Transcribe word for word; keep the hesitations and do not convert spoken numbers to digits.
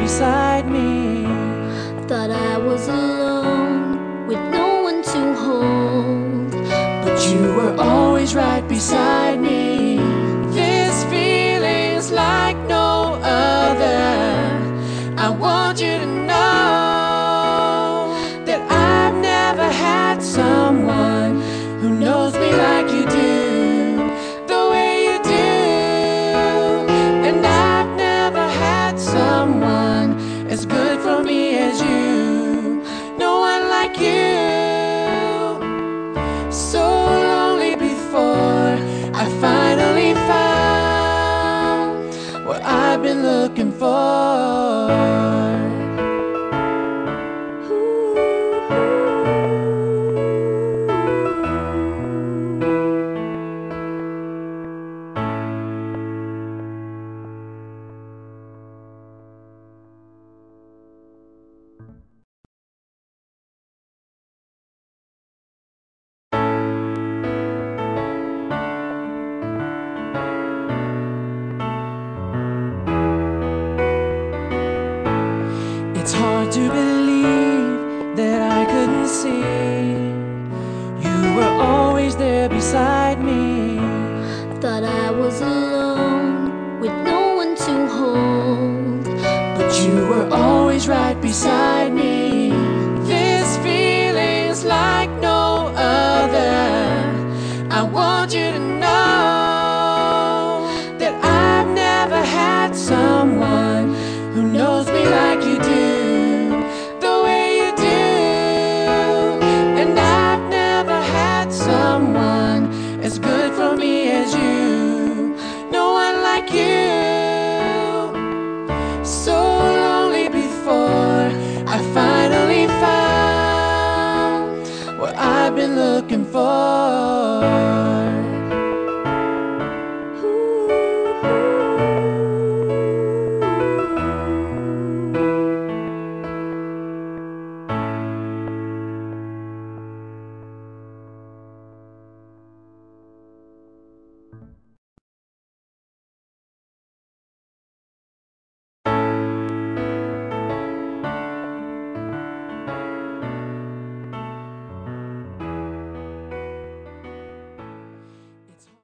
beside me. Thought I was alone with no one to hold, but you were always right beside me. This feeling's like no other. I want you to know that I've never had someone who knows me like you do, the way you do. And I've never had someone as good for me as you. No one like you. So lonely before I finally found what I've been looking for. It's hard to believe that I couldn't see you were always there beside me. Thought I was alone with no one to hold, but you were always right beside me. This feeling's like no other. I want you to know that I've never had someone who knows me like you do, the way you do. And I've never had someone as good for me as you. No one like you. So lonely before I finally found what I've been looking for.